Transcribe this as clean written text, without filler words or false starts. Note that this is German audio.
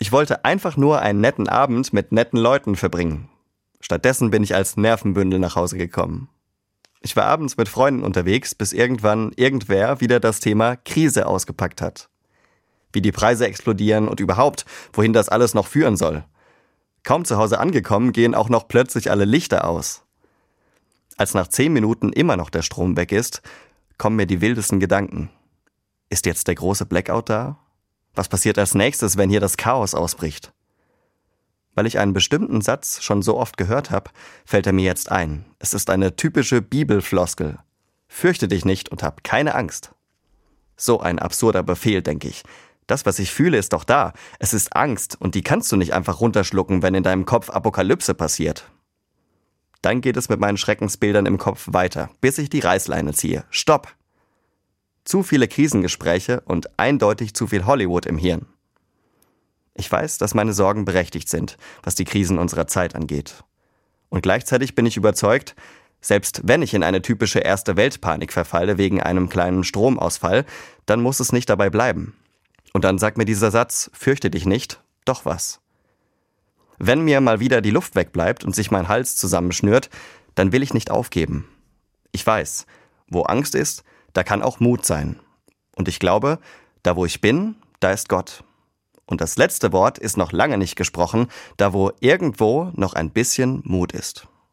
Ich wollte einfach nur einen netten Abend mit netten Leuten verbringen. Stattdessen bin ich als Nervenbündel nach Hause gekommen. Ich war abends mit Freunden unterwegs, bis irgendwann irgendwer wieder das Thema Krise ausgepackt hat. Wie die Preise explodieren und überhaupt, wohin das alles noch führen soll. Kaum zu Hause angekommen, gehen auch noch plötzlich alle Lichter aus. Als nach 10 Minuten immer noch der Strom weg ist, kommen mir die wildesten Gedanken. Ist jetzt der große Blackout da? Was passiert als nächstes, wenn hier das Chaos ausbricht? Weil ich einen bestimmten Satz schon so oft gehört habe, fällt er mir jetzt ein. Es ist eine typische Bibelfloskel. Fürchte dich nicht und hab keine Angst. So ein absurder Befehl, denke ich. Das, was ich fühle, ist doch da. Es ist Angst und die kannst du nicht einfach runterschlucken, wenn in deinem Kopf Apokalypse passiert. Dann geht es mit meinen Schreckensbildern im Kopf weiter, bis ich die Reißleine ziehe. Stopp! Zu viele Krisengespräche und eindeutig zu viel Hollywood im Hirn. Ich weiß, dass meine Sorgen berechtigt sind, was die Krisen unserer Zeit angeht. Und gleichzeitig bin ich überzeugt, selbst wenn ich in eine typische Erste-Welt-Panik verfalle wegen einem kleinen Stromausfall, dann muss es nicht dabei bleiben. Und dann sagt mir dieser Satz, fürchte dich nicht, doch was. Wenn mir mal wieder die Luft wegbleibt und sich mein Hals zusammenschnürt, dann will ich nicht aufgeben. Ich weiß, wo Angst ist, da kann auch Mut sein. Und ich glaube, da wo ich bin, da ist Gott. Und das letzte Wort ist noch lange nicht gesprochen, da wo irgendwo noch ein bisschen Mut ist.